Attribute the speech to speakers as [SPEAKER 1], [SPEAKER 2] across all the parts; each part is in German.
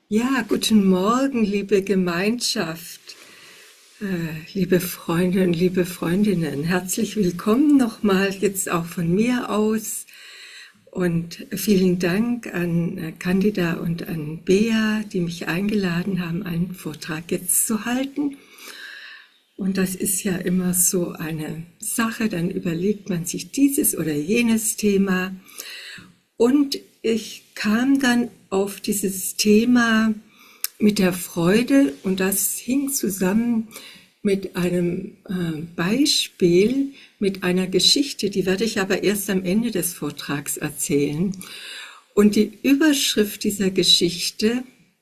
[SPEAKER 1] Ja, guten Morgen, liebe Gemeinschaft, liebe Freunde und liebe Freundinnen. Herzlich willkommen nochmal jetzt auch von mir aus und vielen Dank an Candida und an Bea, die mich eingeladen haben, einen Vortrag jetzt zu halten. Und das ist ja immer so eine Sache, dann überlegt man sich dieses oder jenes Thema. Und ich kam dann auf dieses Thema mit der Freude und das hing zusammen mit einem Beispiel, mit einer Geschichte, die werde ich aber erst am Ende des Vortrags erzählen. Und die Überschrift dieser Geschichte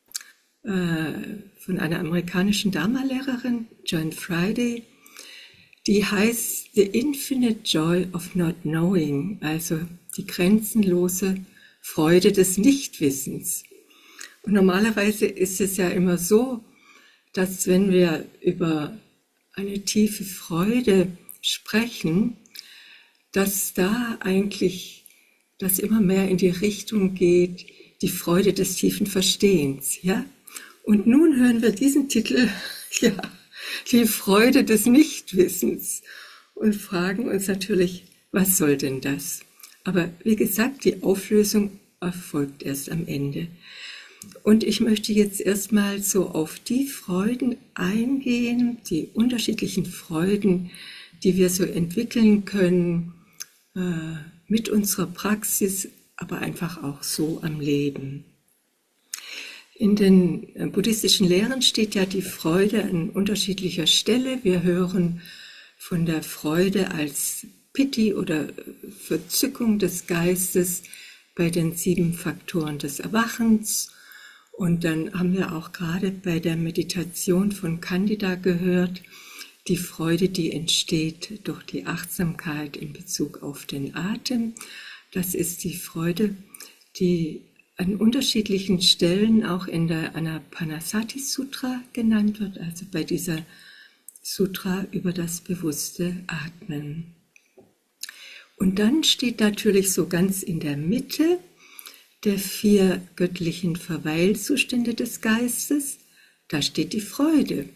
[SPEAKER 1] von einer amerikanischen Dharma-Lehrerin, Joan Friday, die heißt The Infinite Joy of Not Knowing, also die grenzenlose Freude des Nichtwissens. Und normalerweise ist es ja immer so, dass wenn wir über eine tiefe Freude sprechen, dass da eigentlich das immer mehr in die Richtung geht, die Freude des tiefen Verstehens, ja? Und nun hören wir diesen Titel, ja, die Freude des Nichtwissens und fragen uns natürlich, was soll denn das? Aber wie gesagt, die Auflösung erfolgt erst am Ende. Und ich möchte jetzt erstmal so auf die Freuden eingehen, die unterschiedlichen Freuden, die wir so entwickeln können mit unserer Praxis, aber einfach auch so am Leben. In den buddhistischen Lehren steht ja die Freude an unterschiedlicher Stelle. Wir hören von der Freude als Piti oder Verzückung des Geistes bei den 7 Faktoren des Erwachens. Und dann haben wir auch gerade bei der Meditation von Candida gehört, die Freude, die entsteht durch die Achtsamkeit in Bezug auf den Atem. Das ist die Freude, die an unterschiedlichen Stellen auch in der Anapanasati Sutra genannt wird, also bei dieser Sutra über das bewusste Atmen. Und dann steht natürlich so ganz in der Mitte der 4 göttlichen Verweilzustände des Geistes, da steht die Freude.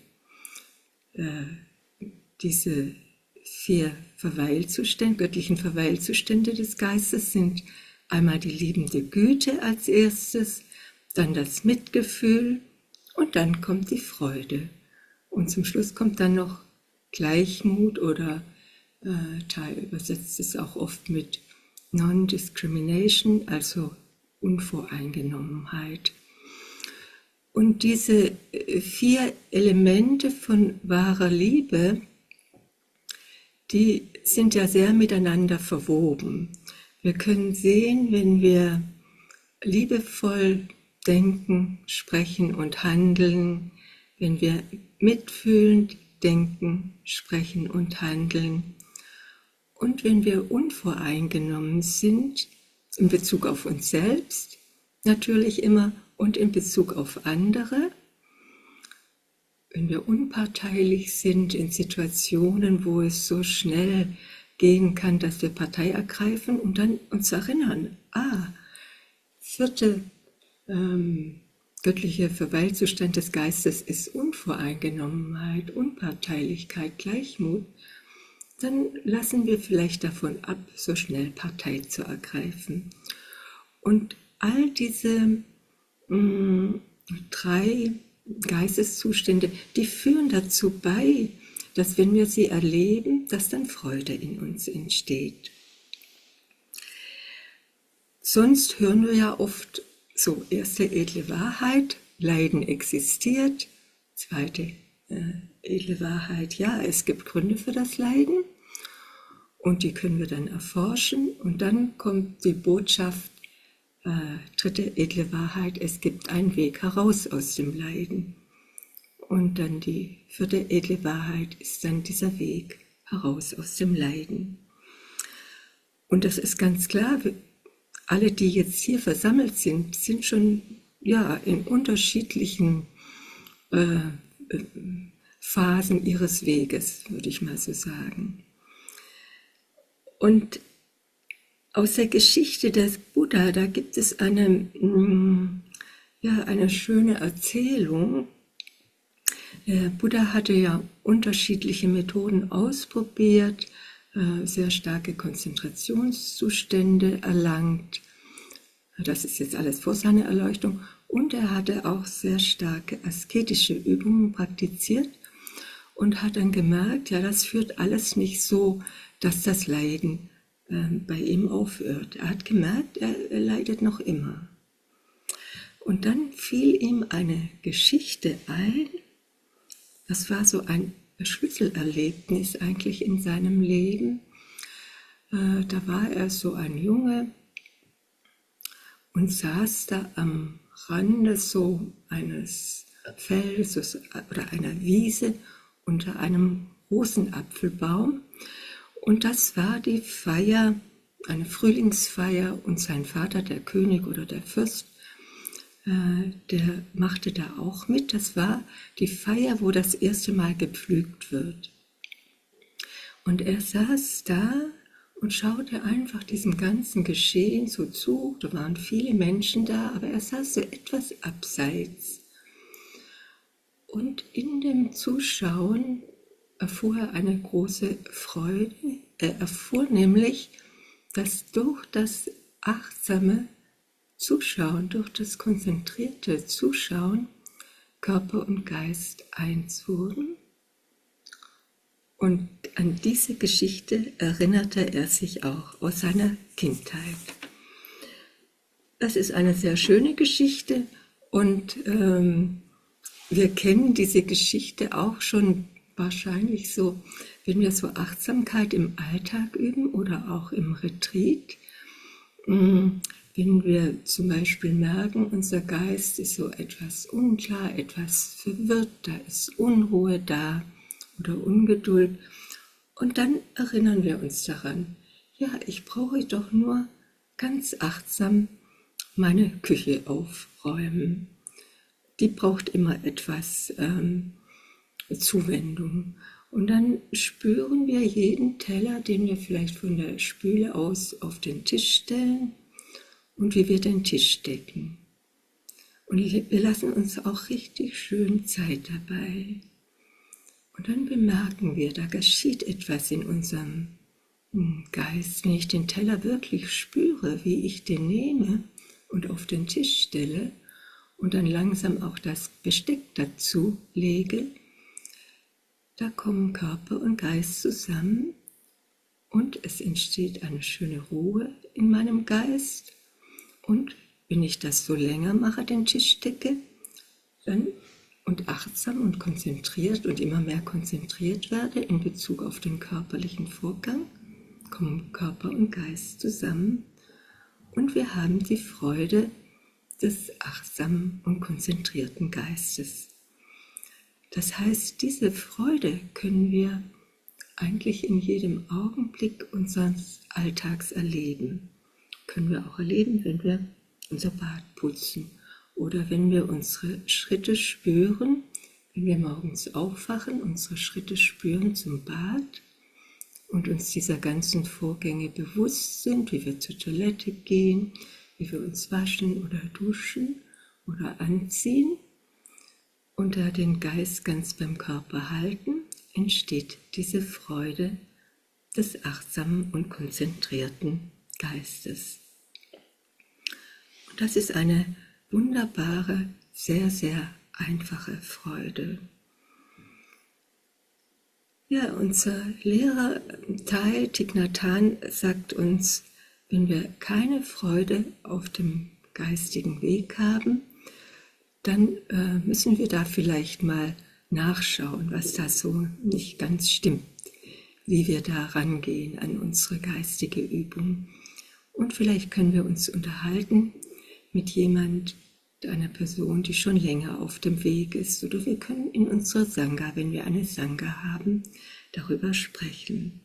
[SPEAKER 1] Diese 4 göttlichen Verweilzustände des Geistes sind einmal die liebende Güte als erstes, dann das Mitgefühl und dann kommt die Freude. Und zum Schluss kommt dann noch Gleichmut oder Thai übersetzt es auch oft mit Non-Discrimination, also Unvoreingenommenheit. Und diese 4 Elemente von wahrer Liebe, die sind ja sehr miteinander verwoben. Wir können sehen, wenn wir liebevoll denken, sprechen und handeln, wenn wir mitfühlend denken, sprechen und handeln und wenn wir unvoreingenommen sind, in Bezug auf uns selbst natürlich immer und in Bezug auf andere, wenn wir unparteilich sind in Situationen, wo es so schnell gehen kann, dass wir Partei ergreifen und dann uns erinnern, 4. Göttliche Verweilzustand des Geistes ist Unvoreingenommenheit, Unparteilichkeit, Gleichmut, dann lassen wir vielleicht davon ab, so schnell Partei zu ergreifen. Und all diese 3 Geisteszustände, die führen dazu bei, dass wenn wir sie erleben, dass dann Freude in uns entsteht. Sonst hören wir ja oft so, erste edle Wahrheit, Leiden existiert, zweite edle Wahrheit, ja, es gibt Gründe für das Leiden und die können wir dann erforschen und dann kommt die Botschaft, dritte edle Wahrheit, es gibt einen Weg heraus aus dem Leiden. Und dann die 4. edle Wahrheit ist dann dieser Weg heraus aus dem Leiden. Und das ist ganz klar, alle, die jetzt hier versammelt sind, sind schon ja, in unterschiedlichen Phasen ihres Weges, würde ich mal so sagen. Und aus der Geschichte des Buddha, da gibt es eine Ja, eine schöne Erzählung. Buddha hatte ja unterschiedliche Methoden ausprobiert, sehr starke Konzentrationszustände erlangt. Das ist jetzt alles vor seiner Erleuchtung. Und er hatte auch sehr starke asketische Übungen praktiziert und hat dann gemerkt, ja, das führt alles nicht so, dass das Leiden bei ihm aufhört. Er hat gemerkt, er leidet noch immer. Und dann fiel ihm eine Geschichte ein. Das war so ein Schlüsselerlebnis eigentlich in seinem Leben. Da war er so ein Junge und saß da am Rande so eines Feldes oder einer Wiese unter einem Rosenapfelbaum. Und das war die Feier, eine Frühlingsfeier, und sein Vater, der König oder der Fürst, der machte da auch mit. Das war die Feier, wo das erste Mal gepflügt wird. Und er saß da und schaute einfach diesem ganzen Geschehen so zu. Da waren viele Menschen da, aber er saß so etwas abseits. Und in dem Zuschauen erfuhr er eine große Freude. Er erfuhr nämlich, dass durch das achtsame Zuschauen, durch das konzentrierte Zuschauen Körper und Geist eins wurden. Und an diese Geschichte erinnerte er sich auch aus seiner Kindheit. Das ist eine sehr schöne Geschichte und wir kennen diese Geschichte auch schon wahrscheinlich so, wenn wir so Achtsamkeit im Alltag üben oder auch im Retreat. Wenn wir zum Beispiel merken, unser Geist ist so etwas unklar, etwas verwirrt, da ist Unruhe da oder Ungeduld. Und dann erinnern wir uns daran, ja, ich brauche doch nur ganz achtsam meine Küche aufräumen. Die braucht immer etwas Zuwendung. Und dann spüren wir jeden Teller, den wir vielleicht von der Spüle aus auf den Tisch stellen, und wie wir den Tisch decken. Und wir lassen uns auch richtig schön Zeit dabei. Und dann bemerken wir, da geschieht etwas in unserem Geist, wenn ich den Teller wirklich spüre, wie ich den nehme und auf den Tisch stelle und dann langsam auch das Besteck dazu lege. Da kommen Körper und Geist zusammen und es entsteht eine schöne Ruhe in meinem Geist. Und wenn ich das so länger mache, den Tisch decke, dann und achtsam und konzentriert und immer mehr konzentriert werde in Bezug auf den körperlichen Vorgang, kommen Körper und Geist zusammen und wir haben die Freude des achtsamen und konzentrierten Geistes. Das heißt, diese Freude können wir eigentlich in jedem Augenblick unseres Alltags erleben. Können wir auch erleben, wenn wir unser Bad putzen oder wenn wir unsere Schritte spüren, wenn wir morgens aufwachen, unsere Schritte spüren zum Bad und uns dieser ganzen Vorgänge bewusst sind, wie wir zur Toilette gehen, wie wir uns waschen oder duschen oder anziehen und da den Geist ganz beim Körper halten, entsteht diese Freude des achtsamen und konzentrierten Geistes. Und das ist eine wunderbare, sehr, sehr einfache Freude. Ja, unser Lehrer Thich Nhat Hanh sagt uns, wenn wir keine Freude auf dem geistigen Weg haben, dann müssen wir da vielleicht mal nachschauen, was da so nicht ganz stimmt, wie wir da rangehen an unsere geistige Übung. Und vielleicht können wir uns unterhalten mit einer Person, die schon länger auf dem Weg ist. Oder wir können in unserer Sangha, wenn wir eine Sangha haben, darüber sprechen.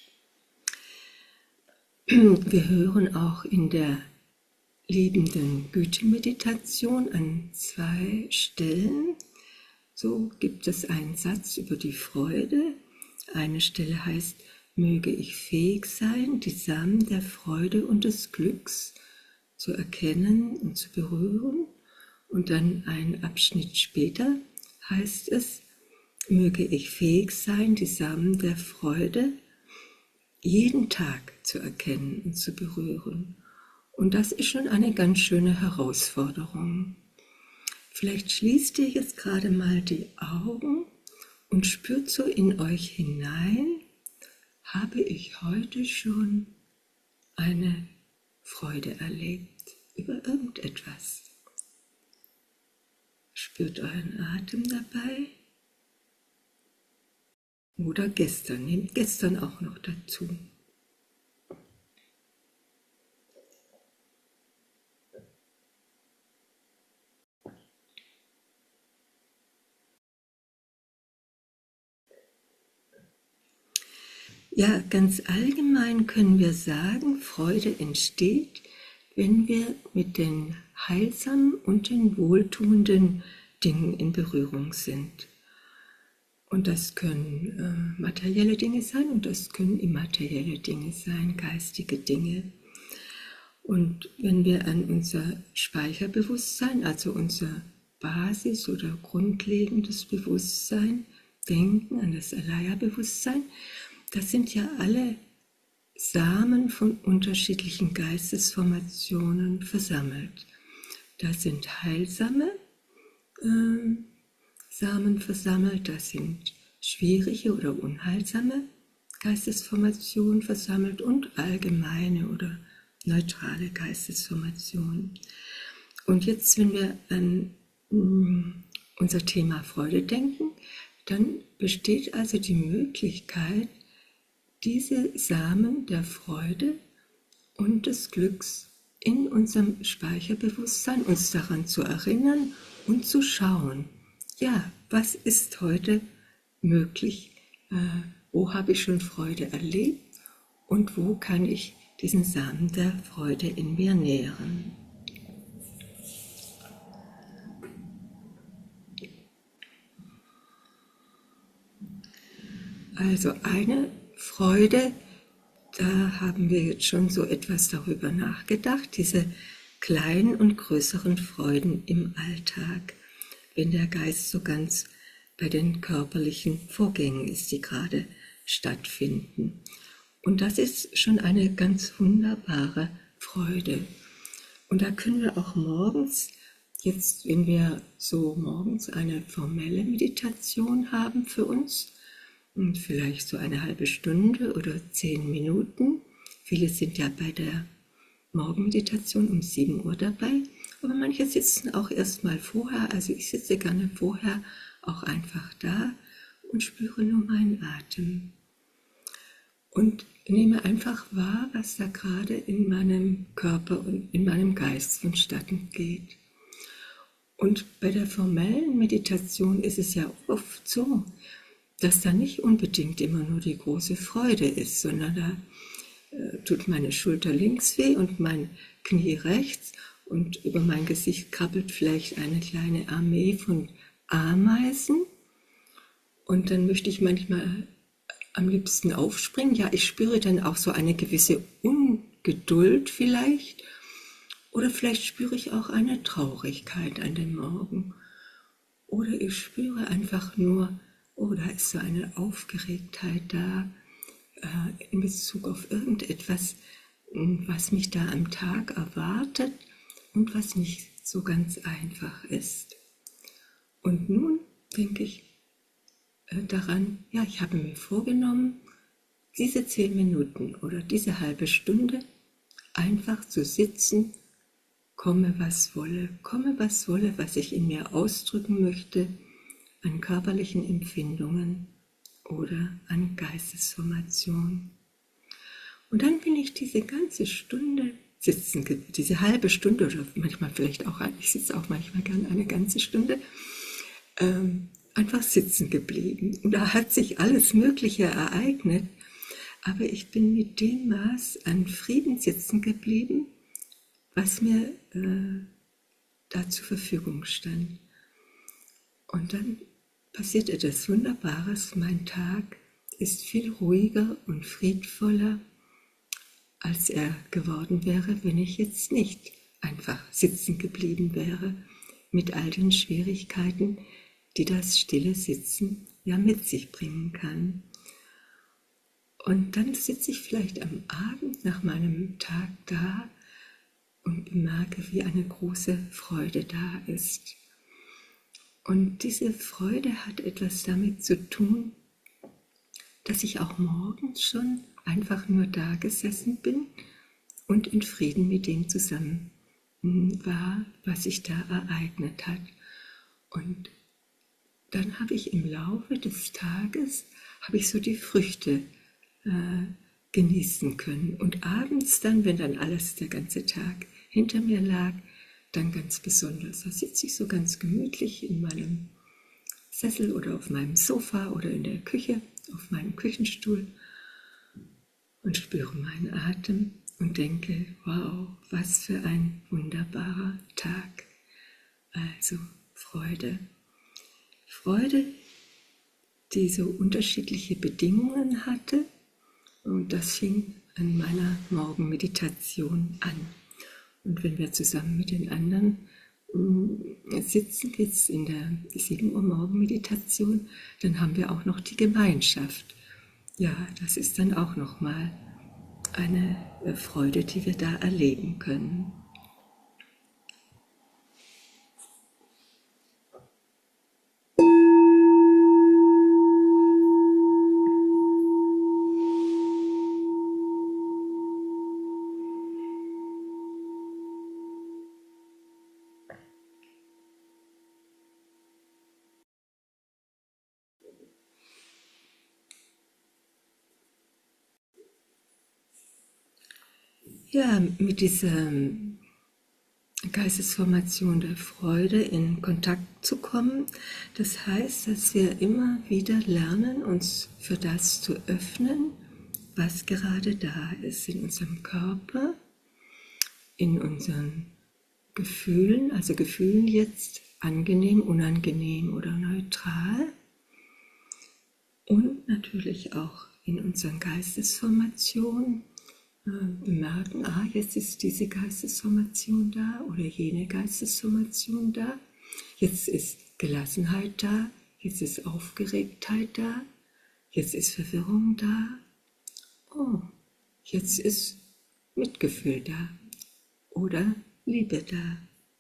[SPEAKER 1] Wir hören auch in der liebenden Güte-Meditation an 2 Stellen. So gibt es einen Satz über die Freude. Eine Stelle heißt, möge ich fähig sein, die Samen der Freude und des Glücks zu erkennen und zu berühren. Und dann ein Abschnitt später heißt es, möge ich fähig sein, die Samen der Freude jeden Tag zu erkennen und zu berühren. Und das ist schon eine ganz schöne Herausforderung. Vielleicht schließt ihr jetzt gerade mal die Augen und spürt so in euch hinein, habe ich heute schon eine Freude erlebt über irgendetwas. Spürt euren Atem dabei. Oder gestern, nehmt gestern auch noch dazu. Ja, ganz allgemein können wir sagen, Freude entsteht, wenn wir mit den heilsamen und den wohltuenden Dingen in Berührung sind. Und das können materielle Dinge sein und das können immaterielle Dinge sein, geistige Dinge. Und wenn wir an unser Speicherbewusstsein, also unser Basis- oder grundlegendes Bewusstsein denken, an das Alaya-Bewusstsein, das sind ja alle Samen von unterschiedlichen Geistesformationen versammelt. Da sind heilsame Samen versammelt, da sind schwierige oder unheilsame Geistesformationen versammelt und allgemeine oder neutrale Geistesformationen. Und jetzt, wenn wir an unser Thema Freude denken, dann besteht also die Möglichkeit, diese Samen der Freude und des Glücks in unserem Speicherbewusstsein uns daran zu erinnern und zu schauen, ja, was ist heute möglich, wo habe ich schon Freude erlebt und wo kann ich diesen Samen der Freude in mir nähren. Also eine Freude, da haben wir jetzt schon so etwas darüber nachgedacht, diese kleinen und größeren Freuden im Alltag, wenn der Geist so ganz bei den körperlichen Vorgängen ist, die gerade stattfinden. Und das ist schon eine ganz wunderbare Freude. Und da können wir auch morgens, jetzt wenn wir so morgens eine formelle Meditation haben für uns, und vielleicht so eine halbe Stunde oder 10 Minuten. Viele sind ja bei der Morgenmeditation um 7 Uhr dabei, aber manche sitzen auch erst mal vorher, also ich sitze gerne vorher auch einfach da und spüre nur meinen Atem. Und nehme einfach wahr, was da gerade in meinem Körper und in meinem Geist vonstatten geht. Und bei der formellen Meditation ist es ja oft so, dass da nicht unbedingt immer nur die große Freude ist, sondern da tut meine Schulter links weh und mein Knie rechts und über mein Gesicht krabbelt vielleicht eine kleine Armee von Ameisen und dann möchte ich manchmal am liebsten aufspringen. Ja, ich spüre dann auch so eine gewisse Ungeduld vielleicht oder vielleicht spüre ich auch eine Traurigkeit an dem Morgen oder ich spüre einfach nur, oh, da ist so eine Aufgeregtheit da in Bezug auf irgendetwas, was mich da am Tag erwartet und was nicht so ganz einfach ist. Und nun denke ich daran, ja, ich habe mir vorgenommen, diese 10 Minuten oder diese halbe Stunde einfach zu sitzen, komme, was wolle, was ich in mir ausdrücken möchte, an körperlichen Empfindungen oder an Geistesformation. Und dann bin ich diese ganze Stunde sitzen, diese halbe Stunde oder manchmal vielleicht auch, ich sitze auch manchmal gern eine ganze Stunde, einfach sitzen geblieben. Und da hat sich alles Mögliche ereignet, aber ich bin mit dem Maß an Frieden sitzen geblieben, was mir da zur Verfügung stand. Und dann passiert etwas Wunderbares. Mein Tag ist viel ruhiger und friedvoller, als er geworden wäre, wenn ich jetzt nicht einfach sitzen geblieben wäre mit all den Schwierigkeiten, die das stille Sitzen ja mit sich bringen kann. Und dann sitze ich vielleicht am Abend nach meinem Tag da und bemerke, wie eine große Freude da ist. Und diese Freude hat etwas damit zu tun, dass ich auch morgens schon einfach nur da gesessen bin und in Frieden mit dem zusammen war, was sich da ereignet hat. Und dann habe ich im Laufe des Tages, habe ich so die Früchte genießen können. Und abends dann, wenn dann alles, der ganze Tag hinter mir lag, dann ganz besonders. Da sitze ich so ganz gemütlich in meinem Sessel oder auf meinem Sofa oder in der Küche, auf meinem Küchenstuhl und spüre meinen Atem und denke, wow, was für ein wunderbarer Tag. Also Freude. Freude, die so unterschiedliche Bedingungen hatte, und das fing an meiner Morgenmeditation an. Und wenn wir zusammen mit den anderen sitzen jetzt in der 7 Uhr Morgenmeditation, dann haben wir auch noch die Gemeinschaft. Ja, das ist dann auch nochmal eine Freude, die wir da erleben können. Ja, mit dieser Geistesformation der Freude in Kontakt zu kommen, das heißt, dass wir immer wieder lernen, uns für das zu öffnen, was gerade da ist in unserem Körper, in unseren Gefühlen, also Gefühlen jetzt angenehm, unangenehm oder neutral, und natürlich auch in unseren Geistesformationen bemerken, jetzt ist diese Geistesformation da oder jene Geistesformation da, jetzt ist Gelassenheit da, jetzt ist Aufgeregtheit da, jetzt ist Verwirrung da, oh, jetzt ist Mitgefühl da oder Liebe da.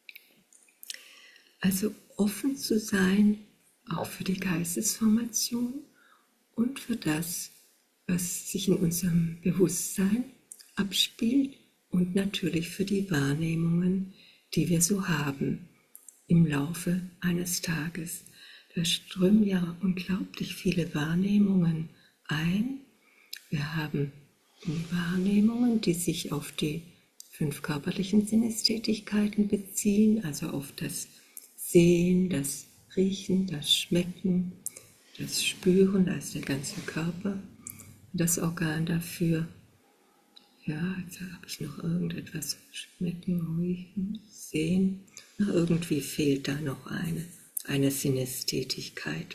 [SPEAKER 1] Also offen zu sein, auch für die Geistesformation und für das, was sich in unserem Bewusstsein abspielt und natürlich für die Wahrnehmungen, die wir so haben im Laufe eines Tages. Da strömen ja unglaublich viele Wahrnehmungen ein. Wir haben Wahrnehmungen, die sich auf die 5 körperlichen Sinnestätigkeiten beziehen, also auf das Sehen, das Riechen, das Schmecken, das Spüren, da ist der ganze Körper, das Organ dafür. Ja, jetzt habe ich noch irgendetwas. Schmecken, riechen, sehen. Irgendwie fehlt da noch eine Sinnestätigkeit.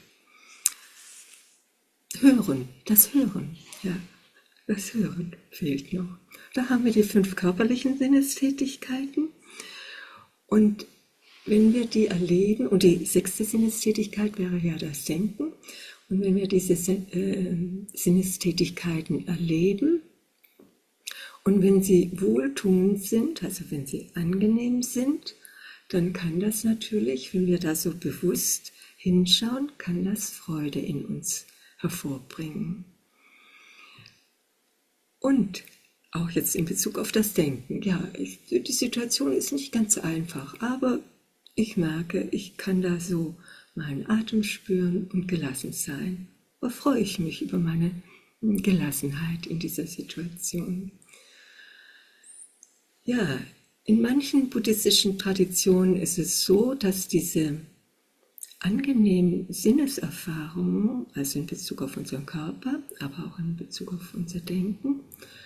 [SPEAKER 1] Hören, ja, das Hören fehlt noch. Da haben wir die 5 körperlichen Sinnestätigkeiten. Und wenn wir die erleben, und die 6. Sinnestätigkeit wäre ja das Denken, und wenn wir diese Sinnestätigkeiten erleben, und wenn sie wohltuend sind, also wenn sie angenehm sind, dann kann das natürlich, wenn wir da so bewusst hinschauen, kann das Freude in uns hervorbringen. Und auch jetzt in Bezug auf das Denken, ja, die Situation ist nicht ganz einfach, aber ich merke, ich kann da so meinen Atem spüren und gelassen sein. Da freue ich mich über meine Gelassenheit in dieser Situation. Ja, in manchen buddhistischen Traditionen ist es so, dass diese angenehmen Sinneserfahrungen, also in Bezug auf unseren Körper, aber auch in Bezug auf unser Denken,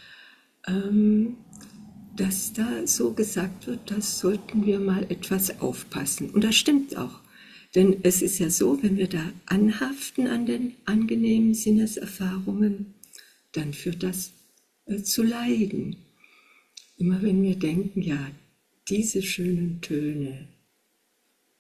[SPEAKER 1] dass da so gesagt wird, das sollten wir mal etwas aufpassen. Und das stimmt auch. Denn es ist ja so, wenn wir da anhaften an den angenehmen Sinneserfahrungen, dann führt das zu Leiden. Immer wenn wir denken, ja, diese schönen Töne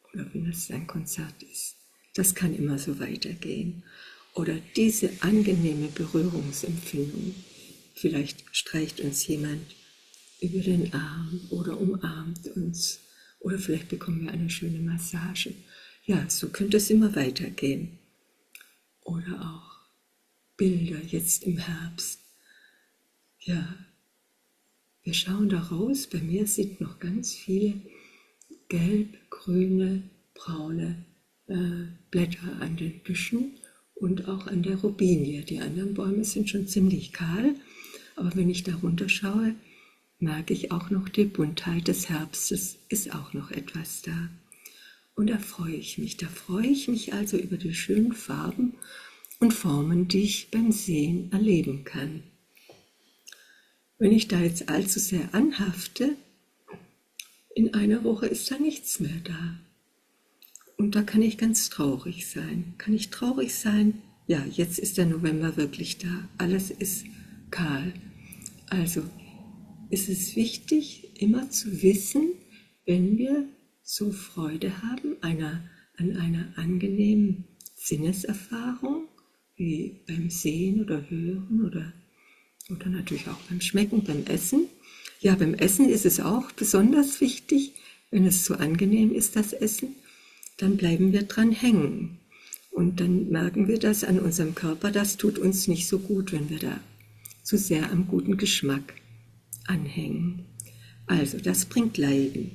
[SPEAKER 1] oder wenn es ein Konzert ist. Das kann immer so weitergehen. Oder diese angenehme Berührungsempfindung. Vielleicht streicht uns jemand über den Arm oder umarmt uns. Oder vielleicht bekommen wir eine schöne Massage. Ja, so könnte es immer weitergehen. Oder auch Bilder jetzt im Herbst. Ja, wir schauen da raus. Bei mir sind noch ganz viele gelb, grüne, braune Blätter an den Büschen und auch an der Robinie. Die anderen Bäume sind schon ziemlich kahl, aber wenn ich da runterschaue, merke ich auch noch die Buntheit des Herbstes, ist auch noch etwas da. Und da freue ich mich. Da freue ich mich also über die schönen Farben und Formen, die ich beim Sehen erleben kann. Wenn ich da jetzt allzu sehr anhafte, in einer Woche ist da nichts mehr da. Und da kann ich ganz traurig sein. Kann ich traurig sein? Ja, jetzt ist der November wirklich da. Alles ist kahl. Also ist es wichtig, immer zu wissen, wenn wir so Freude haben an einer angenehmen Sinneserfahrung, wie beim Sehen oder Hören oder natürlich auch beim Schmecken, beim Essen. Ja, beim Essen ist es auch besonders wichtig, wenn es so angenehm ist, das Essen, dann bleiben wir dran hängen. Und dann merken wir das an unserem Körper, das tut uns nicht so gut, wenn wir da zu sehr am guten Geschmack anhängen. Also, das bringt Leiden.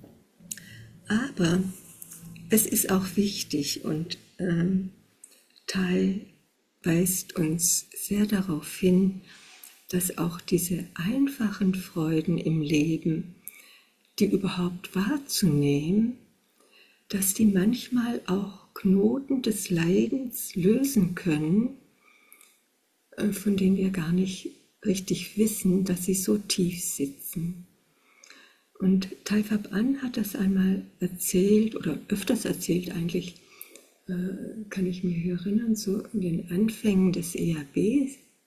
[SPEAKER 1] Aber es ist auch wichtig und Thai weist uns sehr darauf hin, dass auch diese einfachen Freuden im Leben, die überhaupt wahrzunehmen, dass die manchmal auch Knoten des Leidens lösen können, von denen wir gar nicht richtig wissen, dass sie so tief sitzen. Und Thai Phap An hat das einmal erzählt, oder öfters erzählt eigentlich, kann ich mich erinnern, so in den Anfängen des EAB,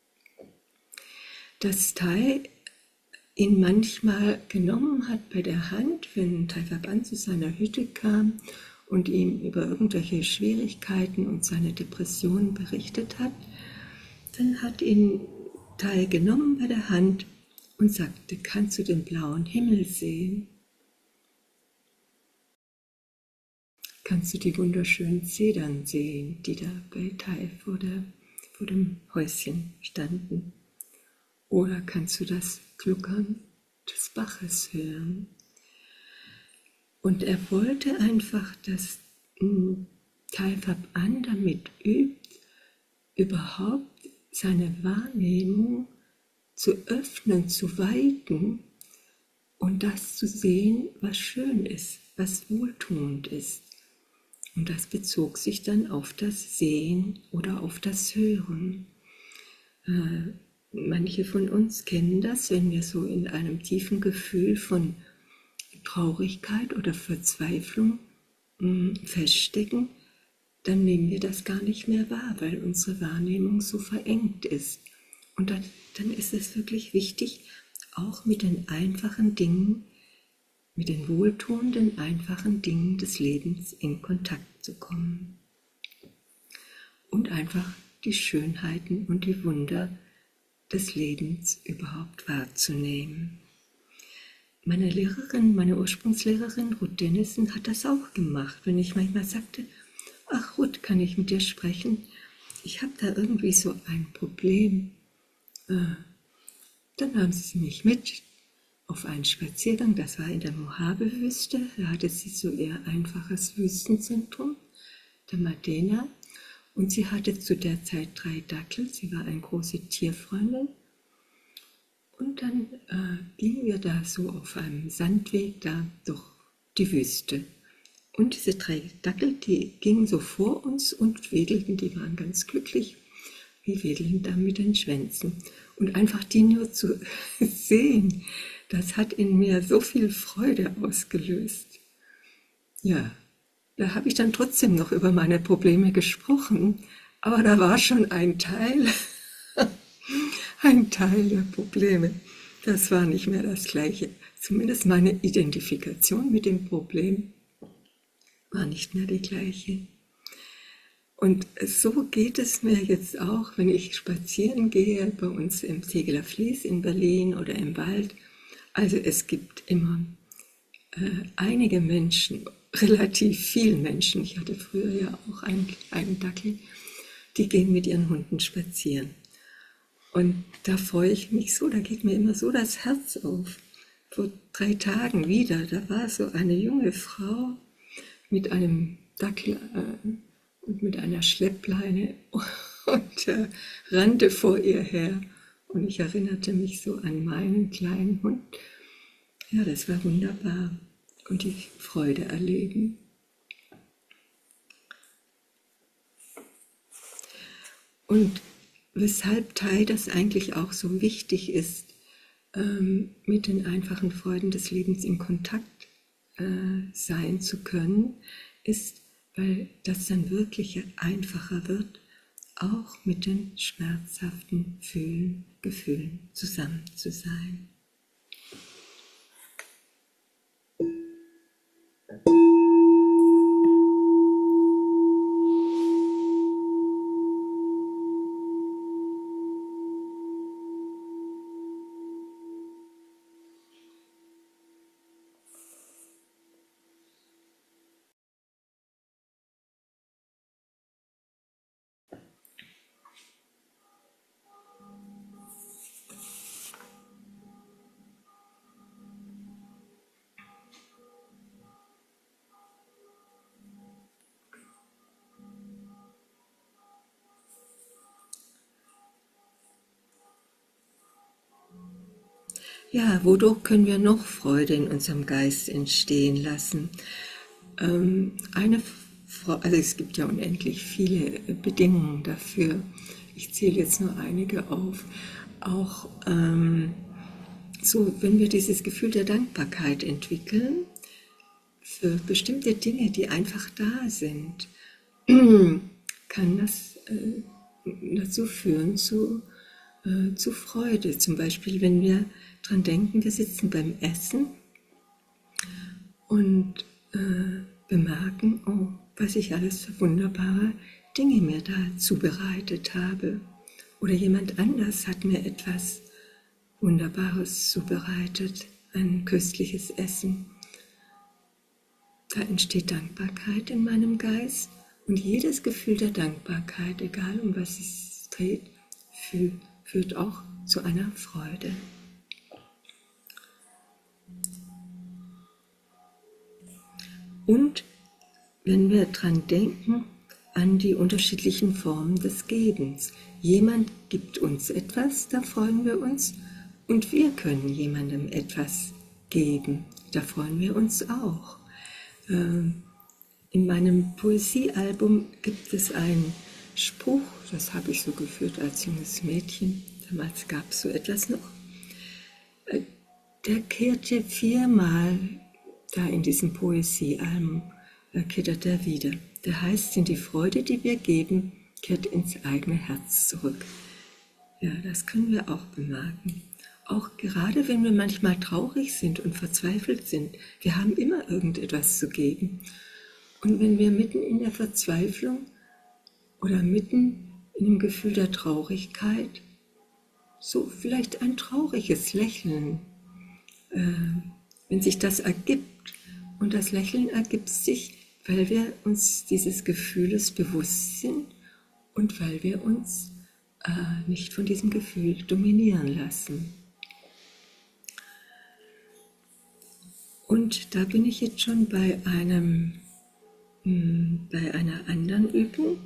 [SPEAKER 1] dass Thai ihn manchmal genommen hat bei der Hand, wenn Thai Phap An zu seiner Hütte kam und ihm über irgendwelche Schwierigkeiten und seine Depressionen berichtet hat, dann hat ihn Thai genommen bei der Hand und sagte, kannst du den blauen Himmel sehen? Kannst du die wunderschönen Zedern sehen, die da bei Thai vor dem Häuschen standen? Oder kannst du das Gluckern des Baches hören? Und er wollte einfach, dass Thai Phap An damit übt, überhaupt seine Wahrnehmung zu öffnen, zu weiten und das zu sehen, was schön ist, was wohltuend ist. Und das bezog sich dann auf das Sehen oder auf das Hören. Manche von uns kennen das, wenn wir so in einem tiefen Gefühl von Traurigkeit oder Verzweiflung feststecken, dann nehmen wir das gar nicht mehr wahr, weil unsere Wahrnehmung so verengt ist. Und dann ist es wirklich wichtig, auch mit den einfachen Dingen, mit den wohltuenden, einfachen Dingen des Lebens in Kontakt zu kommen. Und einfach die Schönheiten und die Wunder des Lebens überhaupt wahrzunehmen. Meine Lehrerin, meine Ursprungslehrerin Ruth Dennison hat das auch gemacht, wenn ich manchmal sagte, ach Ruth, kann ich mit dir sprechen? Ich habe da irgendwie so ein Problem. Dann nahm sie mich mit auf einen Spaziergang, das war in der Mojave-Wüste, da hatte sie so ihr einfaches Wüstenzentrum, der Madena, und sie hatte zu der Zeit 3 Dackel, sie war eine große Tierfreundin. Und dann gingen wir da so auf einem Sandweg da durch die Wüste. Und diese 3 Dackel, die gingen so vor uns und wedelten, die waren ganz glücklich. Wir wedeln da mit den Schwänzen. Und einfach die nur zu sehen, das hat in mir so viel Freude ausgelöst. Ja, da habe ich dann trotzdem noch über meine Probleme gesprochen, aber da war schon ein Teil der Probleme. Das war nicht mehr das Gleiche. Zumindest meine Identifikation mit dem Problem war nicht mehr die gleiche. Und so geht es mir jetzt auch, wenn ich spazieren gehe, bei uns im Tegeler Fließ in Berlin oder im Wald. Also es gibt immer einige Menschen, relativ viele Menschen, ich hatte früher ja auch einen Dackel, die gehen mit ihren Hunden spazieren. Und da freue ich mich so, da geht mir immer so das Herz auf. Vor 3 Tagen wieder, da war so eine junge Frau mit einem Dackel und mit einer Schleppleine und rannte vor ihr her. Und ich erinnerte mich so an meinen kleinen Hund. Ja, das war wunderbar. Und die Freude erleben. Und weshalb Tai das eigentlich auch so wichtig ist, mit den einfachen Freuden des Lebens in Kontakt sein zu können, ist, weil das dann wirklich einfacher wird, auch mit den schmerzhaften Gefühlen zusammen zu sein. Ja, wodurch können wir noch Freude in unserem Geist entstehen lassen? Also es gibt ja unendlich viele Bedingungen dafür. Ich zähle jetzt nur einige auf. Auch so, wenn wir dieses Gefühl der Dankbarkeit entwickeln für bestimmte Dinge, die einfach da sind, kann das dazu führen zu Freude. Zum Beispiel, wenn wir dran denken, wir sitzen beim Essen und bemerken, oh, was ich alles für wunderbare Dinge mir da zubereitet habe. Oder jemand anders hat mir etwas Wunderbares zubereitet, ein köstliches Essen. Da entsteht Dankbarkeit in meinem Geist und jedes Gefühl der Dankbarkeit, egal um was es dreht, führt auch zu einer Freude. Und wenn wir dran denken, an die unterschiedlichen Formen des Gebens. Jemand gibt uns etwas, da freuen wir uns, und wir können jemandem etwas geben, da freuen wir uns auch. In meinem Poesiealbum gibt es einen Spruch, das habe ich so geführt als junges Mädchen, damals gab es so etwas noch, der kehrte 4-mal da in diesem Poesiealbum, kehrt er wieder. Der heißt, denn die Freude, die wir geben, kehrt ins eigene Herz zurück. Ja, das können wir auch bemerken. Auch gerade wenn wir manchmal traurig sind und verzweifelt sind, wir haben immer irgendetwas zu geben. Und wenn wir mitten in der Verzweiflung oder mitten in dem Gefühl der Traurigkeit so vielleicht ein trauriges Lächeln, wenn sich das ergibt, und das Lächeln ergibt sich, weil wir uns dieses Gefühles bewusst sind und weil wir uns nicht von diesem Gefühl dominieren lassen. Und da bin ich jetzt schon bei einer anderen Übung.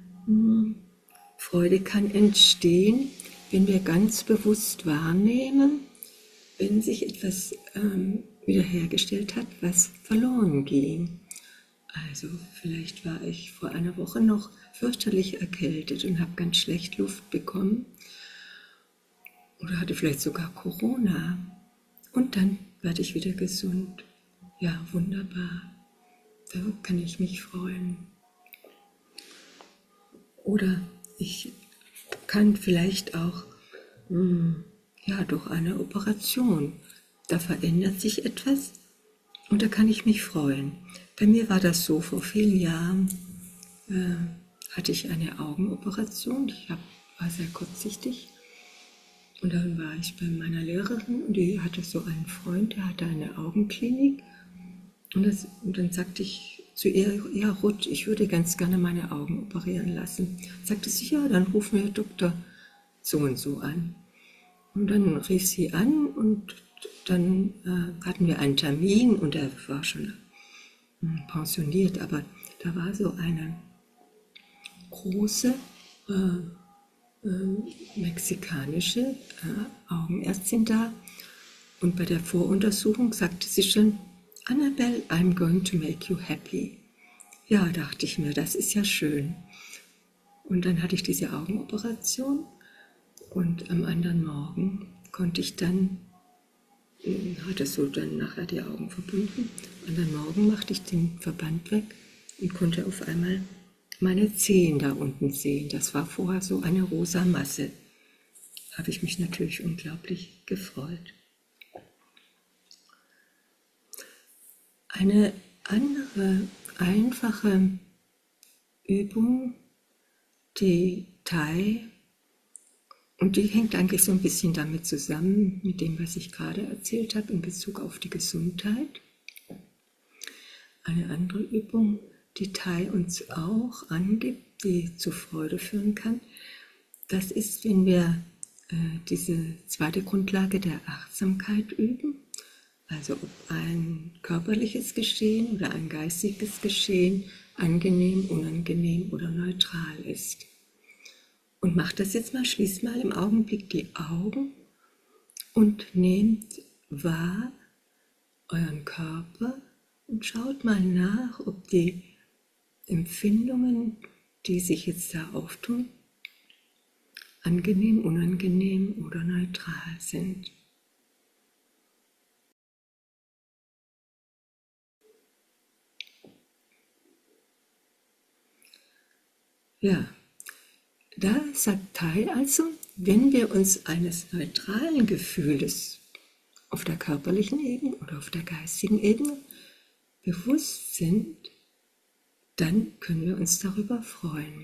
[SPEAKER 1] Freude kann entstehen, wenn wir ganz bewusst wahrnehmen, wenn sich etwas wiederhergestellt hat, was verloren ging. Also vielleicht war ich vor einer Woche noch fürchterlich erkältet und habe ganz schlecht Luft bekommen oder hatte vielleicht sogar Corona. Und dann werde ich wieder gesund. Ja, wunderbar. Da kann ich mich freuen. Oder ich kann vielleicht auch durch eine Operation, da verändert sich etwas und da kann ich mich freuen. Bei mir war das so, vor vielen Jahren hatte ich eine Augenoperation. War sehr kurzsichtig. Und dann war ich bei meiner Lehrerin und die hatte so einen Freund, der hatte eine Augenklinik. Und dann sagte ich zu ihr, ja Ruth, ich würde ganz gerne meine Augen operieren lassen. Sagte sie, ja, dann rufen wir Doktor so und so an. Und dann rief sie an und dann hatten wir einen Termin und er war schon pensioniert, aber da war so eine große mexikanische Augenärztin da und bei der Voruntersuchung sagte sie schon, Annabelle, I'm going to make you happy. Ja, dachte ich mir, das ist ja schön. Und dann hatte ich diese Augenoperation und am anderen Morgen konnte ich dann, hatte so dann nachher die Augen verbunden, am anderen Morgen machte ich den Verband weg und konnte auf einmal meine Zehen da unten sehen. Das war vorher so eine rosa Masse. Habe ich mich natürlich unglaublich gefreut. Eine andere einfache Übung, die Thai, und die hängt eigentlich so ein bisschen damit zusammen, mit dem, was ich gerade erzählt habe in Bezug auf die Gesundheit. Eine andere Übung, die Thai uns auch angibt, die zu Freude führen kann, das ist, wenn wir diese zweite Grundlage der Achtsamkeit üben, also ob ein körperliches Geschehen oder ein geistiges Geschehen angenehm, unangenehm oder neutral ist. Und macht das jetzt mal, schließt mal im Augenblick die Augen und nehmt wahr euren Körper und schaut mal nach, ob die Empfindungen, die sich jetzt da auftun, angenehm, unangenehm oder neutral sind. Ja, da sagt Thai also, wenn wir uns eines neutralen Gefühles auf der körperlichen Ebene oder auf der geistigen Ebene bewusst sind, dann können wir uns darüber freuen.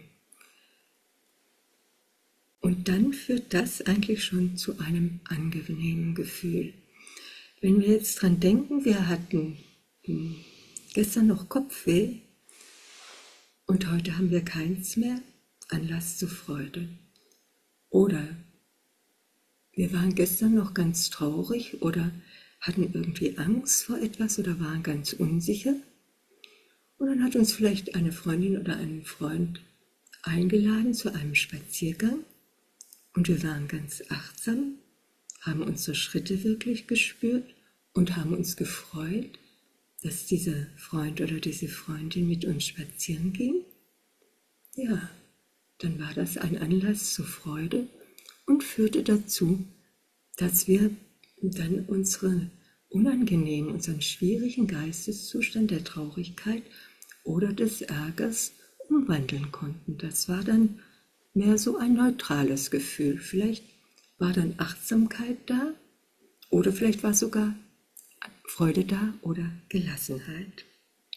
[SPEAKER 1] Und dann führt das eigentlich schon zu einem angenehmen Gefühl. Wenn wir jetzt dran denken, wir hatten gestern noch Kopfweh und heute haben wir keins mehr, Anlass zur Freude. Oder wir waren gestern noch ganz traurig oder hatten irgendwie Angst vor etwas oder waren ganz unsicher. Und dann hat uns vielleicht eine Freundin oder ein Freund eingeladen zu einem Spaziergang und wir waren ganz achtsam, haben unsere Schritte wirklich gespürt und haben uns gefreut, dass dieser Freund oder diese Freundin mit uns spazieren ging. Ja, dann war das ein Anlass zur Freude und führte dazu, dass wir dann unseren schwierigen Geisteszustand der Traurigkeit oder des Ärgers umwandeln konnten. Das war dann mehr so ein neutrales Gefühl. Vielleicht war dann Achtsamkeit da oder vielleicht war sogar Freude da oder Gelassenheit.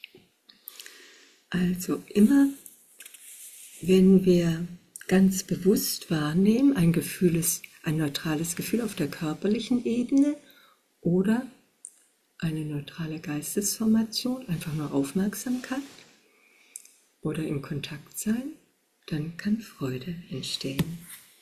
[SPEAKER 1] Also immer, wenn wir ganz bewusst wahrnehmen, ein neutrales Gefühl auf der körperlichen Ebene oder eine neutrale Geistesformation, einfach nur Aufmerksamkeit oder in Kontakt sein, dann kann Freude entstehen.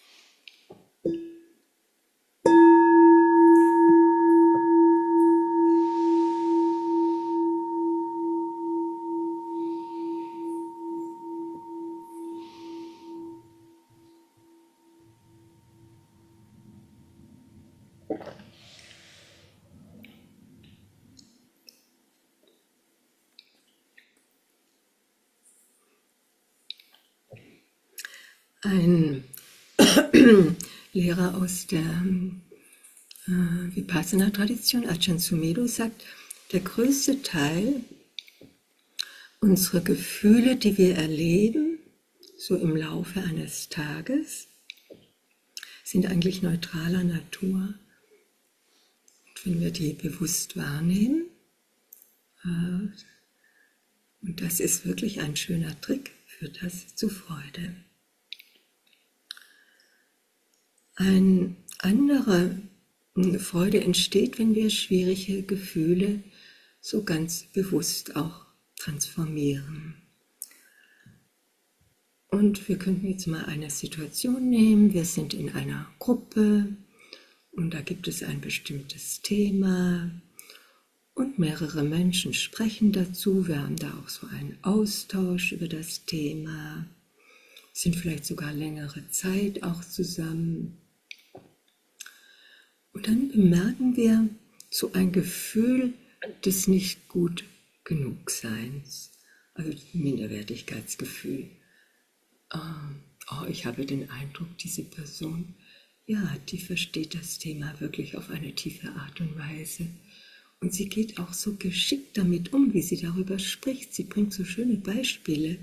[SPEAKER 1] Ein Lehrer aus der Vipassana-Tradition, Ajahn Sumedho, sagt, der größte Teil unserer Gefühle, die wir erleben, so im Laufe eines Tages, sind eigentlich neutraler Natur. Und wenn wir die bewusst wahrnehmen, Und das ist wirklich ein schöner Trick, führt das zu Freude. Ein anderer Freude entsteht, wenn wir schwierige Gefühle so ganz bewusst auch transformieren. Und wir könnten jetzt mal eine Situation nehmen, wir sind in einer Gruppe und da gibt es ein bestimmtes Thema und mehrere Menschen sprechen dazu, wir haben da auch so einen Austausch über das Thema, sind vielleicht sogar längere Zeit auch zusammen. Und dann bemerken wir so ein Gefühl des nicht gut genug Seins, also das Minderwertigkeitsgefühl. Ich habe den Eindruck, diese Person, ja, die versteht das Thema wirklich auf eine tiefe Art und Weise. Und sie geht auch so geschickt damit um, wie sie darüber spricht. Sie bringt so schöne Beispiele.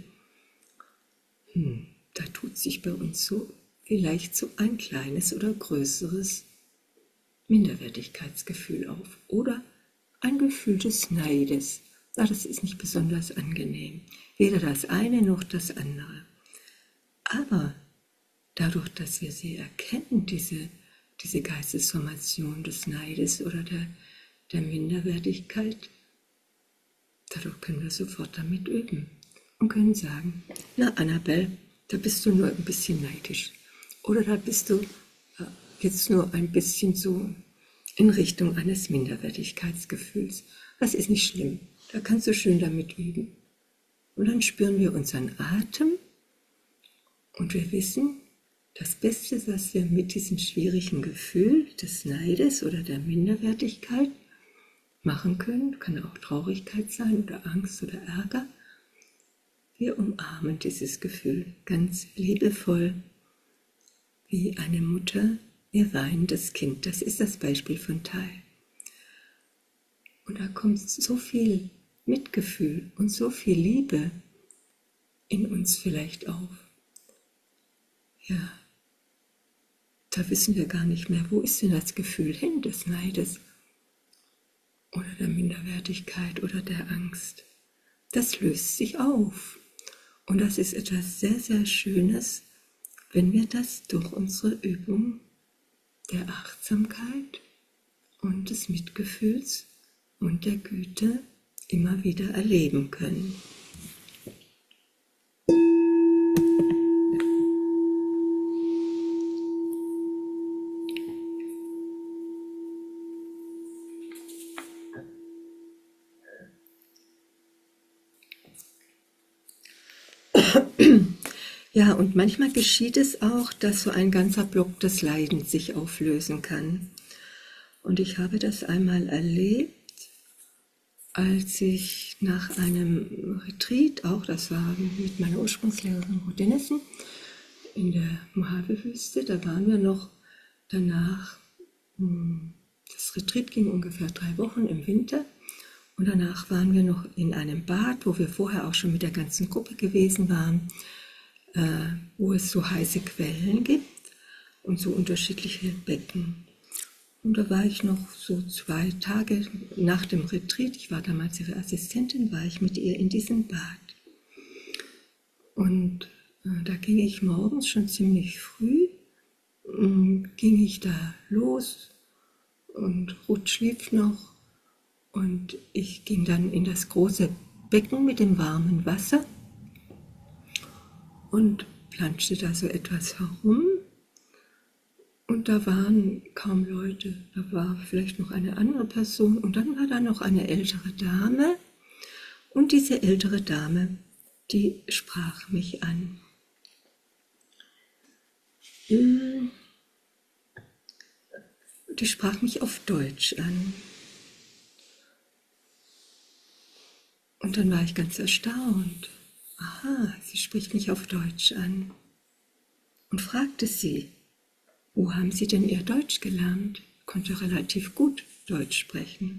[SPEAKER 1] Da tut sich bei uns so vielleicht so ein kleines oder größeres Minderwertigkeitsgefühl auf. Oder ein Gefühl des Neides. Ja, das ist nicht besonders angenehm. Weder das eine noch das andere. Aber dadurch, dass wir sie erkennen, diese Geistesformation des Neides oder der Minderwertigkeit, dadurch können wir sofort damit üben und können sagen, na Annabelle, da bist du nur ein bisschen neidisch. Oder da bist du jetzt nur ein bisschen so in Richtung eines Minderwertigkeitsgefühls. Das ist nicht schlimm, da kannst du schön damit üben. Und dann spüren wir unseren Atem und wir wissen, das Beste, was wir mit diesem schwierigen Gefühl des Neides oder der Minderwertigkeit machen können, kann auch Traurigkeit sein oder Angst oder Ärger, wir umarmen dieses Gefühl ganz liebevoll, wie eine Mutter ihr weinendes Kind. Das ist das Beispiel von Tai. Und da kommt so viel Mitgefühl und so viel Liebe in uns vielleicht auf. Ja, da wissen wir gar nicht mehr, wo ist denn das Gefühl hin des Neides oder der Minderwertigkeit oder der Angst. Das löst sich auf. Und das ist etwas sehr, sehr Schönes, wenn wir das durch unsere Übung der Achtsamkeit und des Mitgefühls und der Güte immer wieder erleben können. Ja, und manchmal geschieht es auch, dass so ein ganzer Block des Leidens sich auflösen kann. Und ich habe das einmal erlebt, als ich nach einem Retreat, auch das war mit meiner Ursprungslehrerin Ruth Dennison in der Mojave-Wüste, da waren wir noch danach, das Retreat ging ungefähr 3 Wochen im Winter und danach waren wir noch in einem Bad, wo wir vorher auch schon mit der ganzen Gruppe gewesen waren, wo es so heiße Quellen gibt und so unterschiedliche Becken. Und da war ich noch so 2 Tage nach dem Retreat, ich war damals ihre Assistentin, war ich mit ihr in diesem Bad. Und da ging ich morgens schon ziemlich früh, ging ich da los und Ruth schlief noch und ich ging dann in das große Becken mit dem warmen Wasser und planschte da so etwas herum und da waren kaum Leute, da war vielleicht noch eine andere Person und dann war da noch eine ältere Dame und diese ältere Dame, die sprach mich an. Die sprach mich auf Deutsch an und dann war ich ganz erstaunt. Aha, sie spricht mich auf Deutsch an und fragte sie, wo haben Sie denn Ihr Deutsch gelernt? Konnte relativ gut Deutsch sprechen.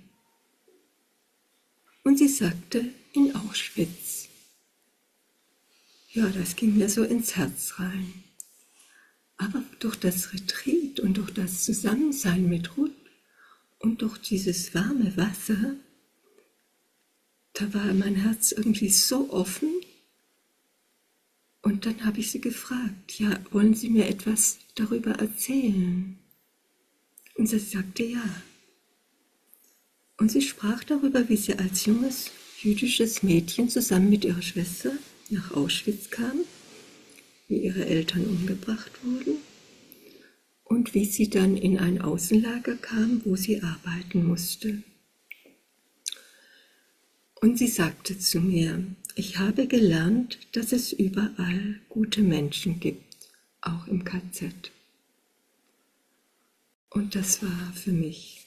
[SPEAKER 1] Und sie sagte, in Auschwitz. Ja, das ging mir so ins Herz rein. Aber durch das Retreat und durch das Zusammensein mit Ruth und durch dieses warme Wasser da war mein Herz irgendwie so offen. Und dann habe ich sie gefragt, ja, wollen Sie mir etwas darüber erzählen? Und sie sagte ja. Und sie sprach darüber, wie sie als junges jüdisches Mädchen zusammen mit ihrer Schwester nach Auschwitz kam, wie ihre Eltern umgebracht wurden und wie sie dann in ein Außenlager kam, wo sie arbeiten musste. Und sie sagte zu mir, ich habe gelernt, dass es überall gute Menschen gibt, auch im KZ. Und das war für mich,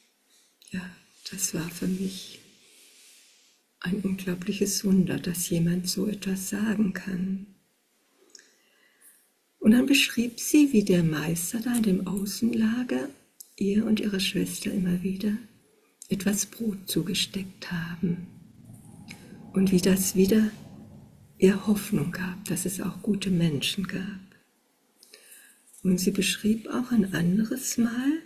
[SPEAKER 1] ein unglaubliches Wunder, dass jemand so etwas sagen kann. Und dann beschrieb sie, wie der Meister da in dem Außenlager ihr und ihrer Schwester immer wieder etwas Brot zugesteckt haben. Und wie das wieder ihr Hoffnung gab, dass es auch gute Menschen gab. Und sie beschrieb auch ein anderes Mal,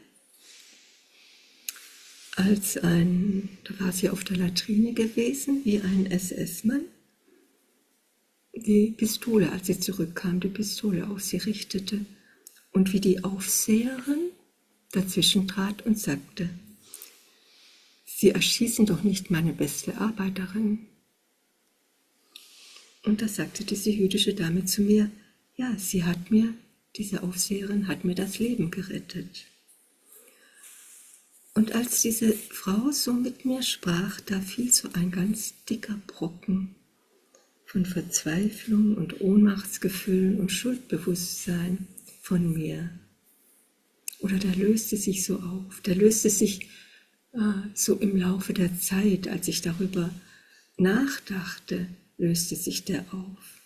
[SPEAKER 1] da war sie auf der Latrine gewesen, wie ein SS-Mann die Pistole, als sie zurückkam, die Pistole auf sie richtete und wie die Aufseherin dazwischen trat und sagte, Sie erschießen doch nicht meine beste Arbeiterin. Und da sagte diese jüdische Dame zu mir, ja, diese Aufseherin hat mir das Leben gerettet. Und als diese Frau so mit mir sprach, da fiel so ein ganz dicker Brocken von Verzweiflung und Ohnmachtsgefühlen und Schuldbewusstsein von mir. Oder der löste sich so auf, der löste sich so im Laufe der Zeit, als ich darüber nachdachte, löste sich der auf.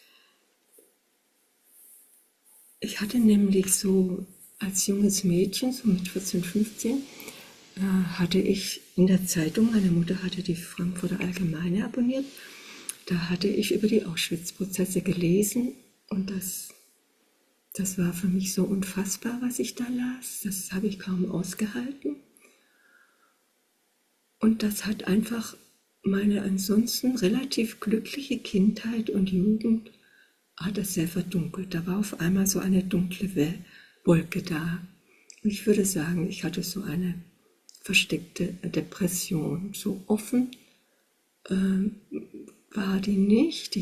[SPEAKER 1] Ich hatte nämlich so als junges Mädchen, so mit 14, 15, hatte ich in der Zeitung, meine Mutter hatte die Frankfurter Allgemeine abonniert, da hatte ich über die Auschwitz-Prozesse gelesen und das war für mich so unfassbar, was ich da las. Das habe ich kaum ausgehalten. Und das hat einfach meine ansonsten relativ glückliche Kindheit und Jugend hat es sehr verdunkelt. Da war auf einmal so eine dunkle Wolke da. Und ich würde sagen, ich hatte so eine versteckte Depression. So offen war die nicht.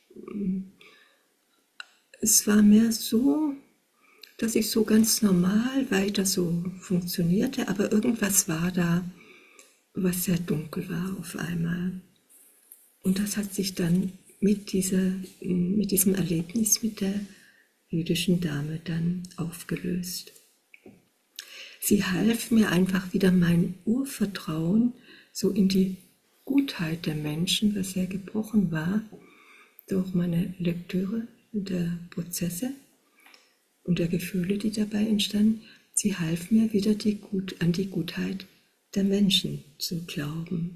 [SPEAKER 1] Es war mehr so, dass ich so ganz normal weiter so funktionierte, aber irgendwas war da, was sehr dunkel war auf einmal. Und das hat sich dann mit diesem Erlebnis mit der jüdischen Dame dann aufgelöst. Sie half mir einfach wieder mein Urvertrauen so in die Gutheit der Menschen, was sehr gebrochen war, durch meine Lektüre der Prozesse und der Gefühle, die dabei entstanden. Sie half mir wieder an die Gutheit der Menschen zu glauben.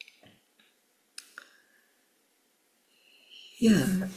[SPEAKER 1] Ja,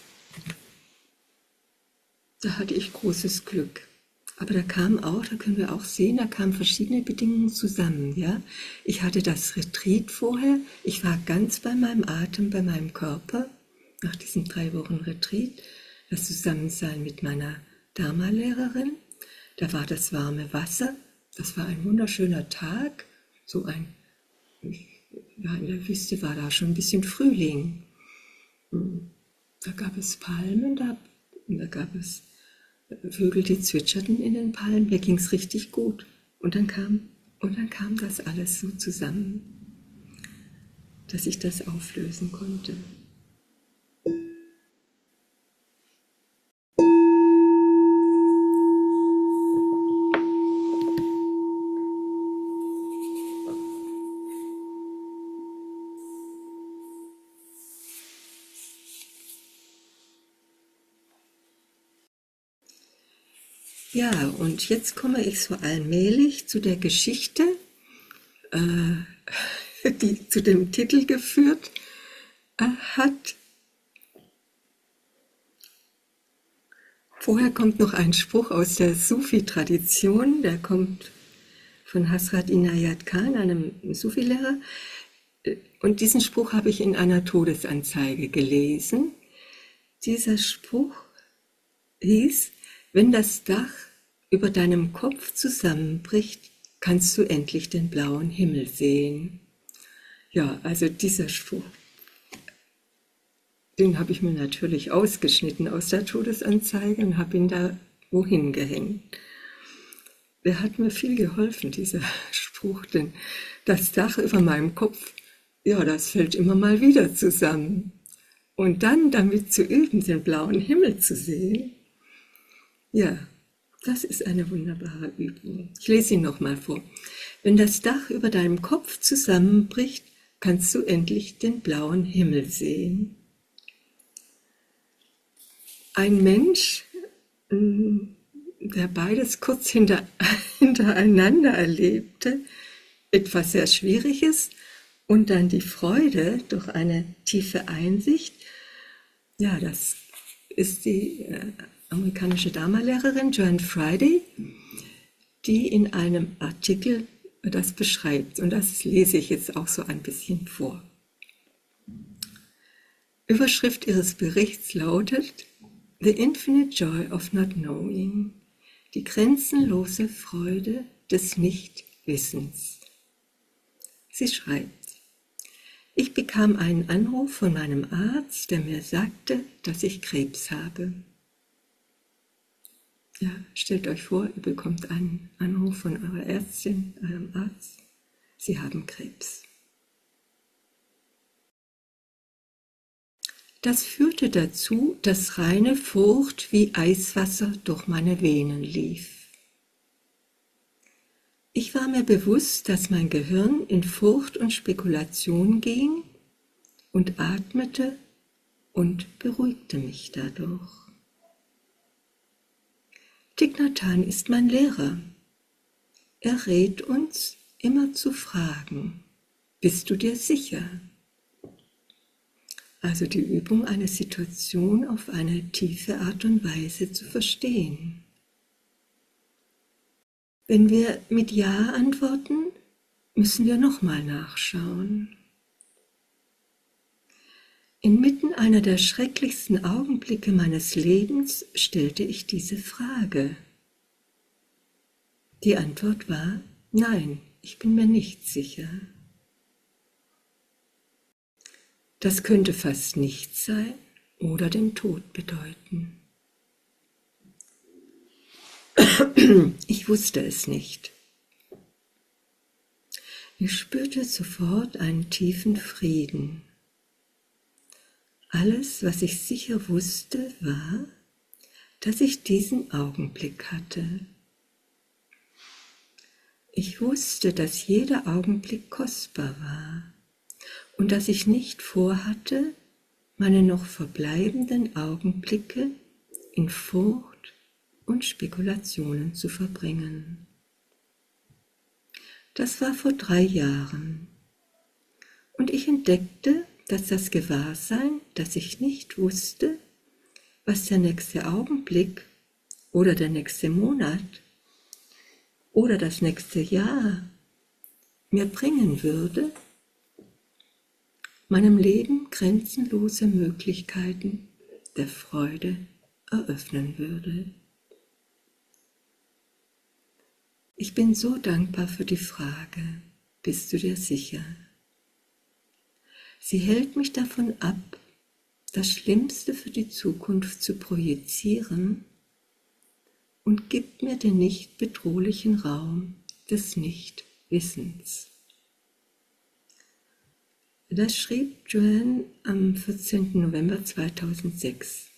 [SPEAKER 1] da hatte ich großes Glück. Aber da können wir auch sehen, da kamen verschiedene Bedingungen zusammen. Ja? Ich hatte das Retreat vorher, ich war ganz bei meinem Atem, bei meinem Körper, nach diesen 3 Wochen Retreat, das Zusammensein mit meiner Dharma-Lehrerin, da war das warme Wasser, das war ein wunderschöner Tag, in der Wüste war da schon ein bisschen Frühling. Da gab es Palmen, da gab es Vögel, die zwitscherten in den Palmen, mir ging es richtig gut. Und dann kam das alles so zusammen, dass ich das auflösen konnte. Ja, und jetzt komme ich so allmählich zu der Geschichte, die zu dem Titel geführt hat. Vorher kommt noch ein Spruch aus der Sufi-Tradition, der kommt von Hazrat Inayat Khan, einem Sufi-Lehrer. Und diesen Spruch habe ich in einer Todesanzeige gelesen. Dieser Spruch hieß: Wenn das Dach über deinem Kopf zusammenbricht, kannst du endlich den blauen Himmel sehen. Ja, also dieser Spruch, den habe ich mir natürlich ausgeschnitten aus der Todesanzeige und habe ihn da wohin gehängt. Der hat mir viel geholfen, dieser Spruch, denn das Dach über meinem Kopf, ja, das fällt immer mal wieder zusammen. Und dann damit zu üben, den blauen Himmel zu sehen, ja, das ist eine wunderbare Übung. Ich lese ihn nochmal vor. Wenn das Dach über deinem Kopf zusammenbricht, kannst du endlich den blauen Himmel sehen. Ein Mensch, der beides kurz hintereinander erlebte, etwas sehr Schwieriges und dann die Freude durch eine tiefe Einsicht, ja, das ist die amerikanische Dharma-Lehrerin Joanne Friday, die in einem Artikel das beschreibt. Und das lese ich jetzt auch so ein bisschen vor. Überschrift ihres Berichts lautet The Infinite Joy of Not Knowing, die grenzenlose Freude des Nichtwissens. Sie schreibt: Ich bekam einen Anruf von meinem Arzt, der mir sagte, dass ich Krebs habe. Ja, stellt euch vor, ihr bekommt einen Anruf von eurer Ärztin, eurem Arzt, Sie haben Krebs. Das führte dazu, dass reine Furcht wie Eiswasser durch meine Venen lief. Ich war mir bewusst, dass mein Gehirn in Furcht und Spekulation ging und atmete und beruhigte mich dadurch. Thich Nhat Hanh ist mein Lehrer. Er rät uns, immer zu fragen: Bist du dir sicher? Also die Übung, eine Situation auf eine tiefe Art und Weise zu verstehen. Wenn wir mit Ja antworten, müssen wir nochmal nachschauen. Inmitten einer der schrecklichsten Augenblicke meines Lebens stellte ich diese Frage. Die Antwort war: Nein, ich bin mir nicht sicher. Das könnte fast nichts sein oder den Tod bedeuten. Ich wusste es nicht. Ich spürte sofort einen tiefen Frieden. Alles, was ich sicher wusste, war, dass ich diesen Augenblick hatte. Ich wusste, dass jeder Augenblick kostbar war und dass ich nicht vorhatte, meine noch verbleibenden Augenblicke in Furcht und Spekulationen zu verbringen. Das war vor 3 Jahren und ich entdeckte, dass das Gewahrsein, dass ich nicht wusste, was der nächste Augenblick oder der nächste Monat oder das nächste Jahr mir bringen würde, meinem Leben grenzenlose Möglichkeiten der Freude eröffnen würde. Ich bin so dankbar für die Frage: Bist du dir sicher? Sie hält mich davon ab, das Schlimmste für die Zukunft zu projizieren und gibt mir den nicht bedrohlichen Raum des Nichtwissens. Das schrieb Joanne am 14. November 2006.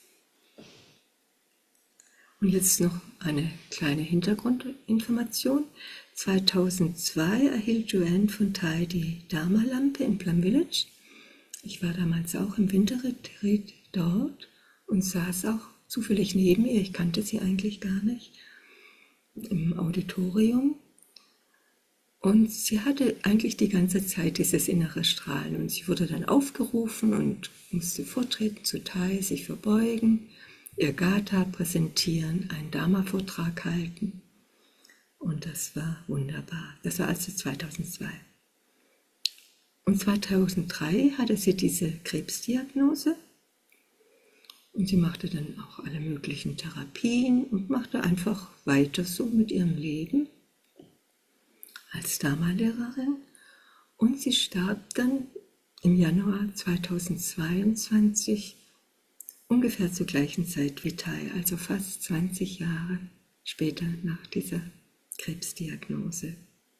[SPEAKER 1] Und jetzt noch eine kleine Hintergrundinformation. 2002 erhielt Joanne von Thai die Dharma-Lampe in Plum Village. Ich war damals auch im Winterretreat dort und saß auch zufällig neben ihr. Ich kannte sie eigentlich gar nicht, im Auditorium. Und sie hatte eigentlich die ganze Zeit dieses innere Strahlen. Und sie wurde dann aufgerufen und musste vortreten zu Thai, sich verbeugen, ihr Gatha präsentieren, einen Dharma-Vortrag halten. Und das war wunderbar. Das war also 2002. Und 2003 hatte sie diese Krebsdiagnose und sie machte dann auch alle möglichen Therapien und machte einfach weiter so mit ihrem Leben als Dharma-Lehrerin. Und sie starb dann im Januar 2022, ungefähr zur gleichen Zeit wie Tai, also fast 20 Jahre später nach dieser Krebsdiagnose.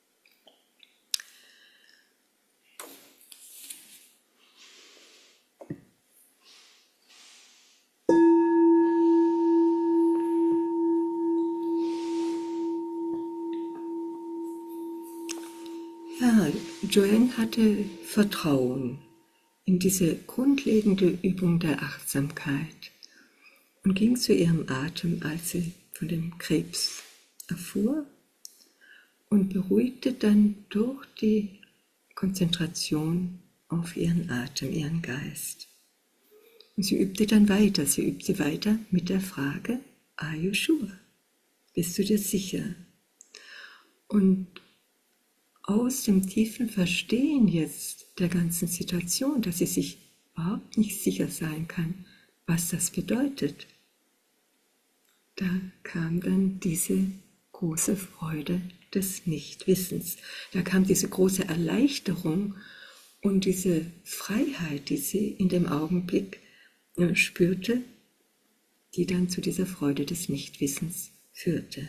[SPEAKER 1] Ja, Joanne hatte Vertrauen in diese grundlegende Übung der Achtsamkeit und ging zu ihrem Atem, als sie von dem Krebs erfuhr, und beruhigte dann durch die Konzentration auf ihren Atem, ihren Geist. Und sie übte dann weiter, mit der Frage, are you sure? Bist du dir sicher? Und aus dem tiefen Verstehen jetzt der ganzen Situation, dass sie sich überhaupt nicht sicher sein kann, was das bedeutet, da kam dann diese große Freude des Nichtwissens. Da kam diese große Erleichterung und diese Freiheit, die sie in dem Augenblick spürte, die dann zu dieser Freude des Nichtwissens führte.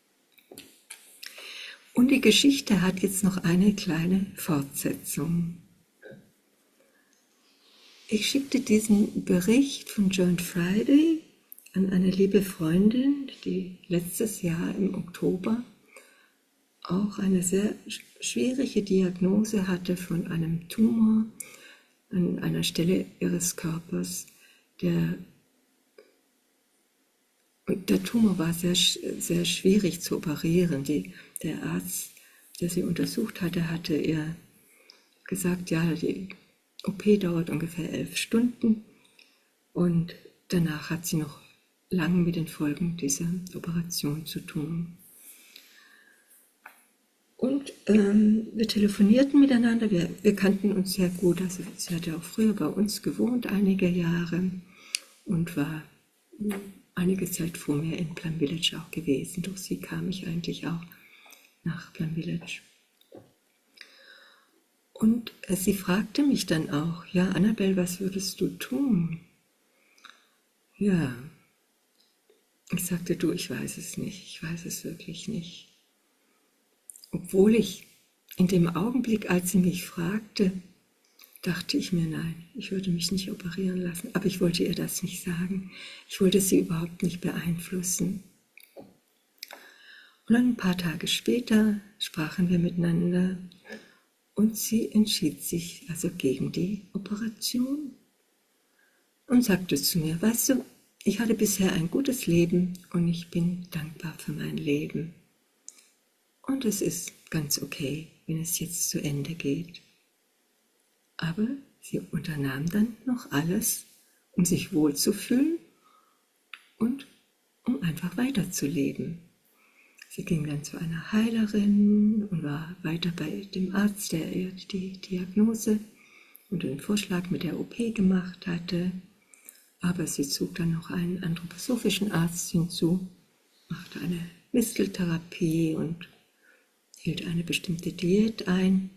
[SPEAKER 1] Und die Geschichte hat jetzt noch eine kleine Fortsetzung. Ich schickte diesen Bericht von Joan Friday an eine liebe Freundin, die letztes Jahr im Oktober auch eine sehr schwierige Diagnose hatte von einem Tumor an einer Stelle ihres Körpers. Der Tumor war sehr, sehr schwierig zu operieren. Der Arzt, der sie untersucht hatte, hatte ihr gesagt, ja, die OP dauert ungefähr 11 Stunden und danach hat sie noch lange mit den Folgen dieser Operation zu tun. Und wir telefonierten miteinander, wir kannten uns sehr gut, also sie hatte auch früher bei uns gewohnt, einige Jahre, und war einige Zeit vor mir in Plum Village auch gewesen. Durch sie kam ich eigentlich auch nach Plum Village. Und sie fragte mich dann auch, ja, Annabelle, was würdest du tun? Ja, ich sagte, du, ich weiß es nicht, ich weiß es wirklich nicht. Obwohl ich in dem Augenblick, als sie mich fragte, dachte ich mir, nein, ich würde mich nicht operieren lassen. Aber ich wollte ihr das nicht sagen. Ich wollte sie überhaupt nicht beeinflussen. Und dann ein paar Tage später sprachen wir miteinander und sie entschied sich also gegen die Operation und sagte zu mir, weißt du, ich hatte bisher ein gutes Leben und ich bin dankbar für mein Leben. Und es ist ganz okay, wenn es jetzt zu Ende geht. Aber sie unternahm dann noch alles, um sich wohlzufühlen und um einfach weiterzuleben. Sie ging dann zu einer Heilerin und war weiter bei dem Arzt, der ihr die Diagnose und den Vorschlag mit der OP gemacht hatte. Aber sie zog dann noch einen anthroposophischen Arzt hinzu, machte eine Misteltherapie und hielt eine bestimmte Diät ein.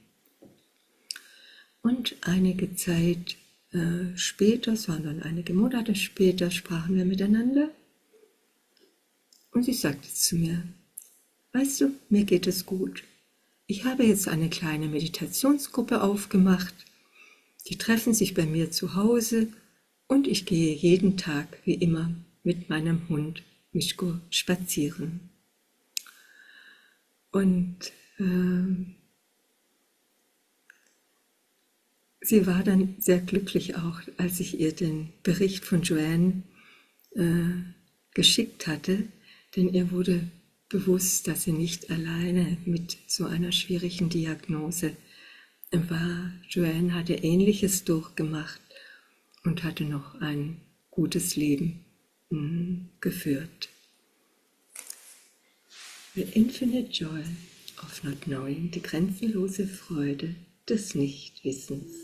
[SPEAKER 1] Und einige Zeit später, es waren dann einige Monate später, sprachen wir miteinander. Und sie sagte zu mir, weißt du, mir geht es gut. Ich habe jetzt eine kleine Meditationsgruppe aufgemacht. Die treffen sich bei mir zu Hause und ich gehe jeden Tag, wie immer, mit meinem Hund Mischko spazieren. Und sie war dann sehr glücklich auch, als ich ihr den Bericht von Joanne geschickt hatte, denn ihr wurde bewusst, dass sie nicht alleine mit so einer schwierigen Diagnose war. Joanne hatte Ähnliches durchgemacht und hatte noch ein gutes Leben geführt. The infinite joy of not knowing, die grenzenlose Freude des Nichtwissens.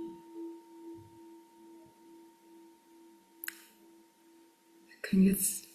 [SPEAKER 1] Wir können jetzt